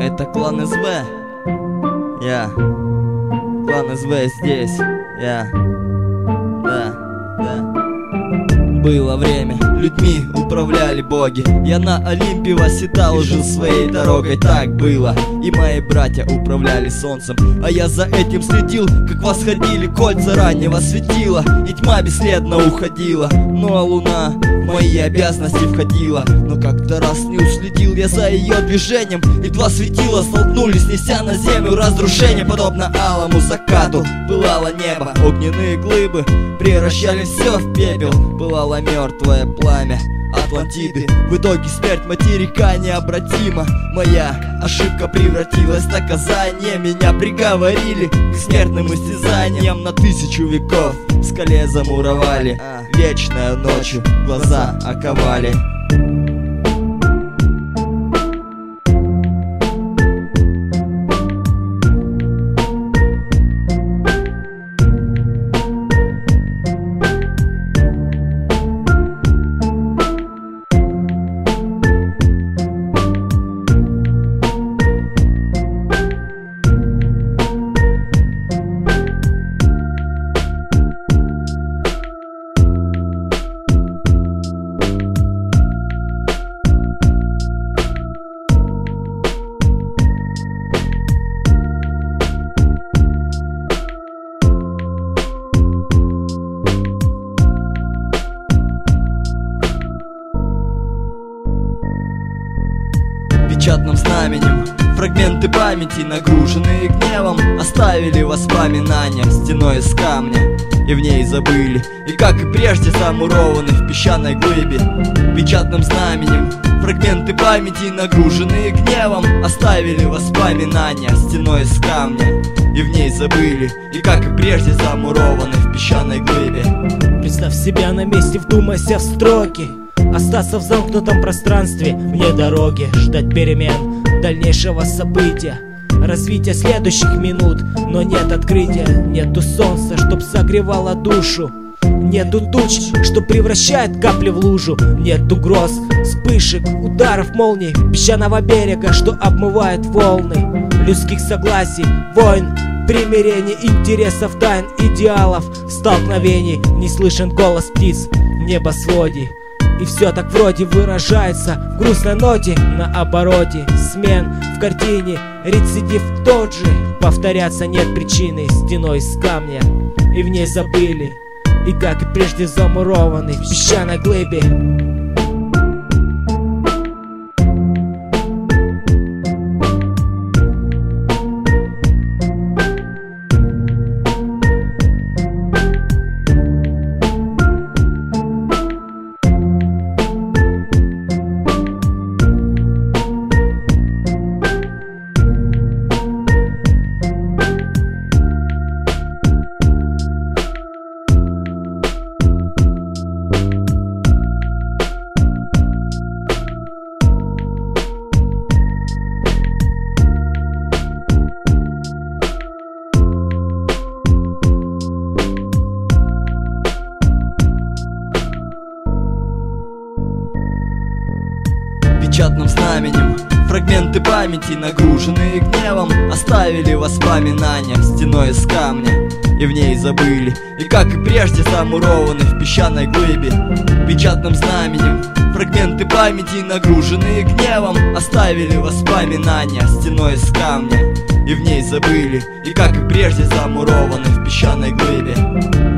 Это клан СВ. Клан СВ здесь. Да. Было время, людьми управляли боги. Я на Олимпе восседал, жил своей дорогой. Так было, и мои братья управляли солнцем, а я за этим следил, как восходили кольца раннего светила, и тьма бесследно уходила. Ну а луна в мои обязанности входила. Но как-то раз не уследил я за ее движением, и два светила столкнулись, неся на землю разрушение. Подобно алому закату пылало небо, огненные глыбы превращали все в пепел. Пылало мертвое пламя Атлантиды. В итоге смерть материка необратима. Моя ошибка превратилась в наказание. Меня приговорили к смертным истязаниям на 1000 веков. В скале замуровали, вечная ночью глаза оковали. Печатным знаменем фрагменты памяти, нагруженные гневом, оставили воспоминания стеной из камня, и в ней забыли, и как и прежде замурованы в песчаной глыбе. Печатным знаменем фрагменты памяти, нагруженные гневом, оставили воспоминания стеной из камня, и в ней забыли, и как и прежде замурованы в песчаной глыбе. Представь себя на месте, вдумайся в строки. Остаться в замкнутом пространстве, вне дороги, ждать перемен, дальнейшего события, развития следующих минут. Но нет открытия, нету солнца, чтоб согревало душу, нету туч, что превращает капли в лужу, нету гроз, вспышек, ударов молний, песчаного берега, что обмывает волны людских согласий, войн, примирений, интересов, тайн, идеалов, столкновений. Не слышен голос птиц в небосводе, и все так вроде выражается в грустной ноте, на обороте смен в картине, рецидив тот же. Повторяться нет причины, стеной из камня, и в ней забыли, и как и прежде замурованы в песчаной глыбе. Печатным знаменем фрагменты памяти, нагруженные гневом, оставили воспоминания стеной из камня, и в ней забыли, и как и прежде замурованы в песчаной глыбе. Печатным знаменем фрагменты памяти, нагруженные гневом, оставили воспоминания стеной из камня, и в ней забыли, и как и прежде замурованы в песчаной глыбе.